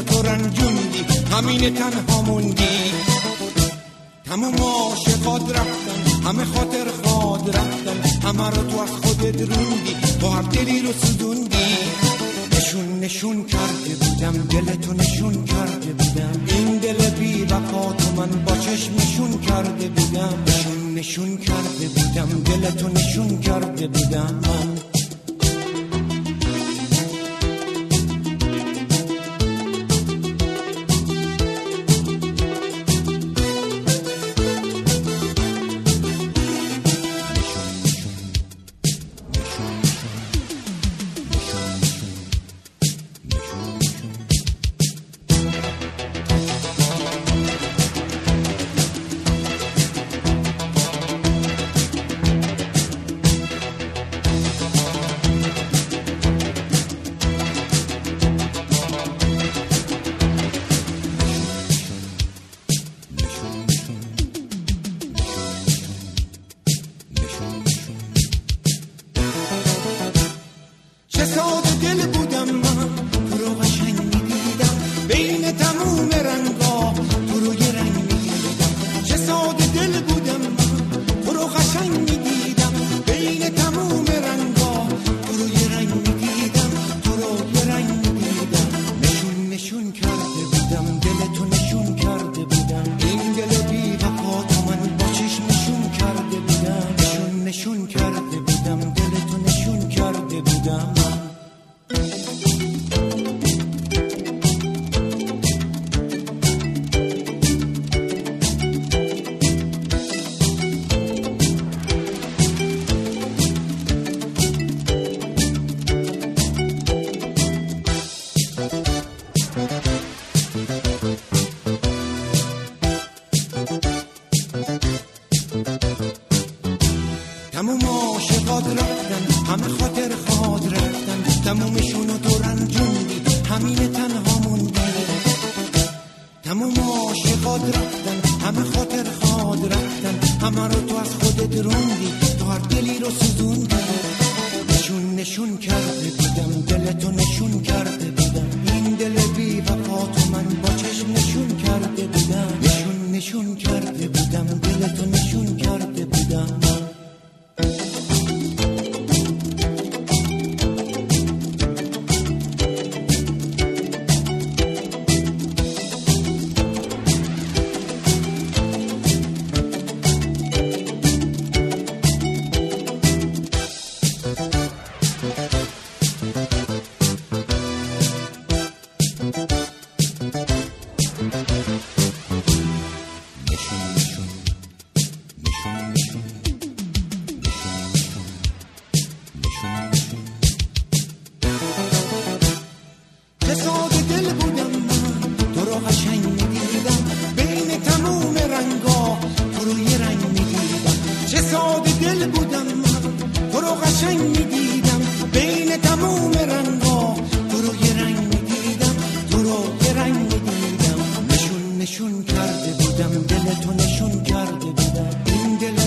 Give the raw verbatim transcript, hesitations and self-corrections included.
تو رنجوندی، همین تنها موندی. تمام عاشقات رفتن، همه خاطر خواد رفتن، همه رو تو از خودت روندی، با هر دلی رو سوزوندی. نشون نشون کرده بودم دلتو، نشون کرده بودم این دل بی وفا تو من با چشم نشون کرده بودم. نشون نشون کرده بودم دلتو، نشون کرده بودم من. تموم عاشقات رفتن، همه خاطر خواد رفتن، تمومشونو تو رنجوندی، همین تنها موندی. تموم عاشقات رفتن، همه خاطر خواد رفتن، همه رو تو از خودت روندی، تو هر دلی رو سوزوندی. نشون نشون کرده بودم دلتو، نشون کرده بودم این دل بی وفا تو من با چشم نشون کرده بودم. نشون نشون کرده بودم دلتو، نشون کرده بودم. نشون کرده بودم دلتو، نشون کرده بودم این دل